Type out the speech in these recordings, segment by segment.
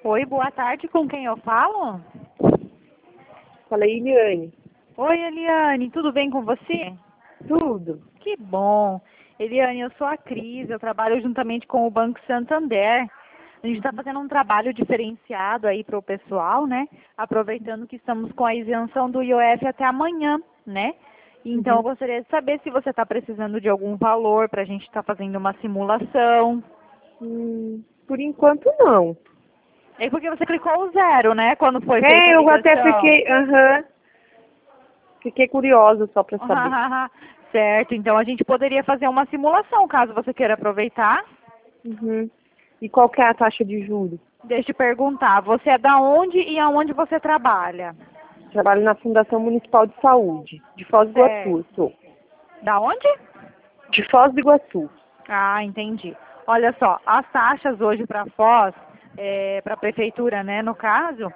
Oi, boa tarde, com quem eu falo? Falei, Eliane. Oi, Eliane, tudo bem com você? Tudo. Que bom. Eliane, eu sou a Cris, eu trabalho juntamente com o Banco Santander. A gente está fazendo um trabalho diferenciado aí para o pessoal, né? Aproveitando que estamos com a isenção do IOF até amanhã, né? Então, eu gostaria de saber se você está precisando de algum valor para a gente estar fazendo uma simulação. Por enquanto, não. É porque você clicou o zero, né? Quando foi feita a Eu até ligação. fiquei curiosa só para saber. Certo, então a gente poderia fazer uma simulação, caso você queira aproveitar. E qual que é a taxa de juros? Deixa eu te perguntar, você é da onde e aonde você trabalha? Trabalho na Fundação Municipal de Saúde, de Foz do Iguaçu. Sou. Da onde? De Foz do Iguaçu. Ah, entendi. Olha só, as taxas hoje para Foz, para a prefeitura, né, no caso,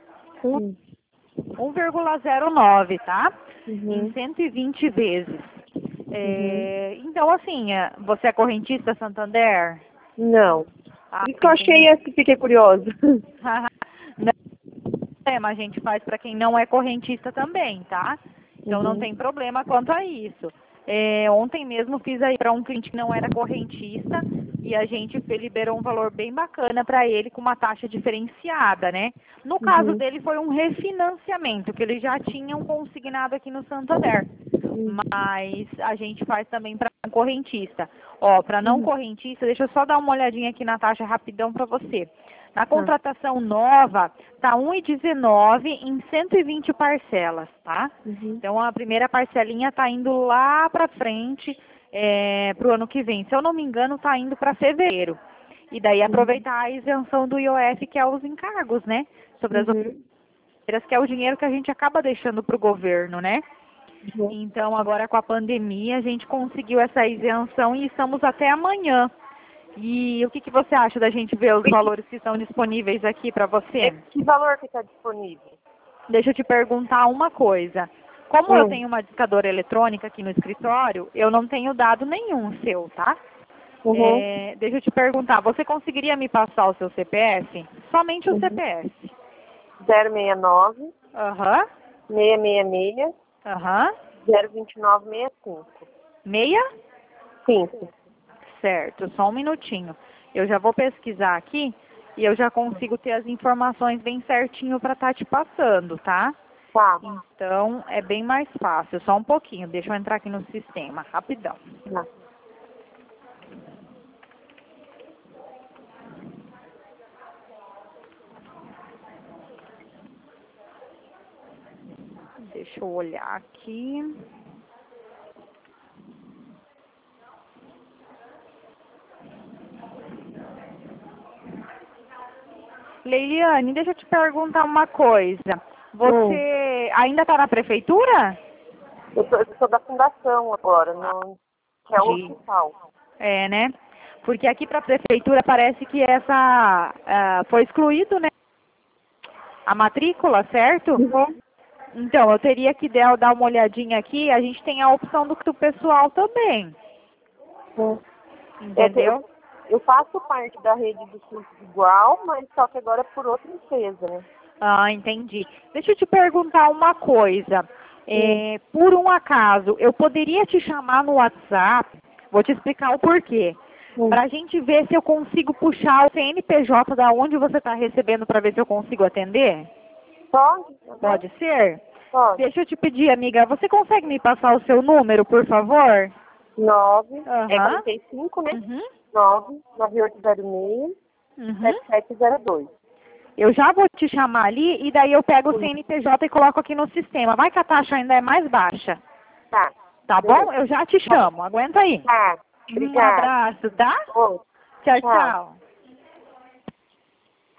1,09, tá? Em 120 vezes. Então, assim, você é correntista Santander? Não. Ah, Por isso que eu achei essa que fiquei curiosa. Não é problema, a gente faz para quem não é correntista também, tá? Então não tem problema quanto a isso. Ontem mesmo fiz aí para um cliente que não era correntista e a gente liberou um valor bem bacana para ele com uma taxa diferenciada, né? No caso dele foi um refinanciamento, que eles já tinham consignado aqui no Santander. Mas a gente faz também para um correntista. Ó, para não correntista, deixa eu só dar uma olhadinha aqui na taxa rapidão para você. Na contratação nova, tá 1,19 em 120 parcelas, tá? Então, a primeira parcelinha tá indo lá para frente, para o ano que vem. Se eu não me engano, tá indo para fevereiro. E daí aproveitar a isenção do IOF, que é os encargos, né? Sobre as operações, que é o dinheiro que a gente acaba deixando para o governo, né? Então, agora com a pandemia, a gente conseguiu essa isenção e estamos até amanhã. E o que você acha da gente ver os valores que estão disponíveis aqui para você? Que valor que está disponível? Deixa eu te perguntar uma coisa. Como eu tenho uma discadora eletrônica aqui no escritório, eu não tenho dado nenhum seu, tá? Deixa eu te perguntar, você conseguiria me passar o seu CPF? Somente o CPF. 069 Aham. 666 Aham. 02965. Meia? 5. Certo, só um minutinho. Eu já vou pesquisar aqui e eu já consigo ter as informações bem certinho para estar te passando, tá? Tá. Então, é bem mais fácil. Só um pouquinho. Deixa eu entrar aqui no sistema, rapidão. Tá. Deixa eu olhar aqui. Leiliane, deixa eu te perguntar uma coisa. Você ainda está na prefeitura? Eu sou da fundação agora, que é o hospital. É, né? Porque aqui para a prefeitura parece que foi excluído, né? A matrícula, certo? Então, eu teria que dar uma olhadinha aqui. A gente tem a opção do pessoal também. Entendeu? Eu faço parte da rede do SUS igual, mas só que agora é por outra empresa, né? Ah, entendi. Deixa eu te perguntar uma coisa. Por um acaso, eu poderia te chamar no WhatsApp, vou te explicar o porquê, para a gente ver se eu consigo puxar o CNPJ da onde você está recebendo para ver se eu consigo atender? Pode? Pode ser? Pode. Deixa eu te pedir, amiga, você consegue me passar o seu número, por favor? 9, é 45, né? 99806 7702. Eu já vou te chamar ali e daí eu pego o CNPJ e coloco aqui no sistema. Vai que a taxa ainda é mais baixa. Tá. Tá bom? Eu já te chamo. Aguenta aí. Tá. Um abraço, tá? Tchau, tchau.